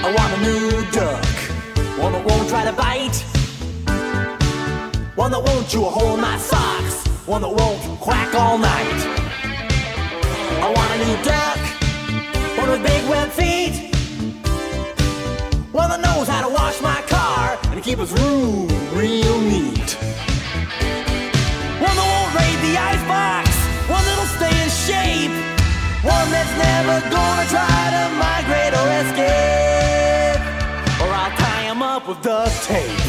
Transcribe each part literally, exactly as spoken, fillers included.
I want a new duck, one that won't try to bite, one that won't chew a hole in my socks, one that won't quack all night. I want a new duck, one with big web feet, one that knows how to wash my car and keep his room real neat. One that won't raid the icebox, one that'll stay in shape, one that's never gonna try to migrate or escape, or I'll tie him up with duct tape.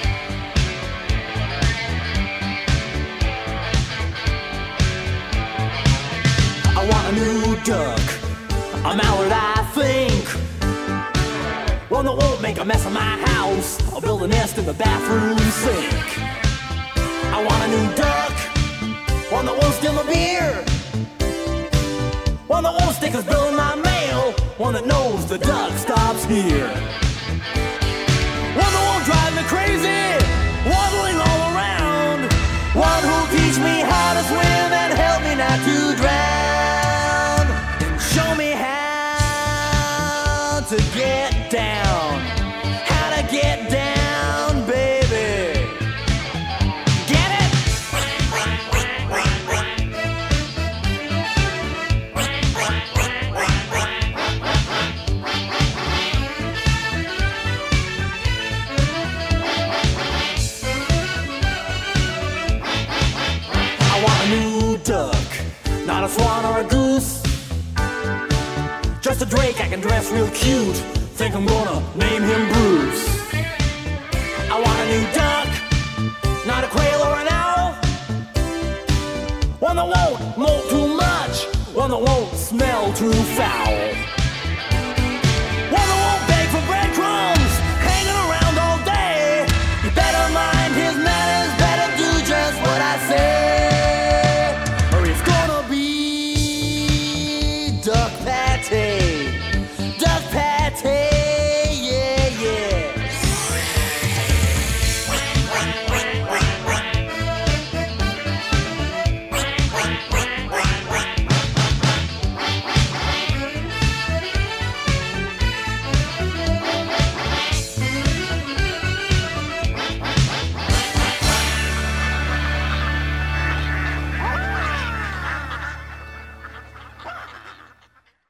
I want a new duck, a mallard I think, one that won't make a mess of my house, I'll build a nest in the bathroom sink. I want a new duck, one that won't steal my beer, one that won't stick his bill in my mail, one that knows the duck stops here. One that won't drive me crazy, waddling all around, one who'll teach me how to swim and help me not to drown, and show me how to get down, how to get down, baby. Get it? I want a new duck, not a swan or a goose, just a drake I can dress real cute. Think I'm gonna name him Bruce. I want a new duck, not a quail or an owl, one that won't molt too much, one that won't smell too foul, one that won't beg for breadcrumbs, hanging around all day. You better mind his manners, better do just what I say, or he's gonna be duck pate.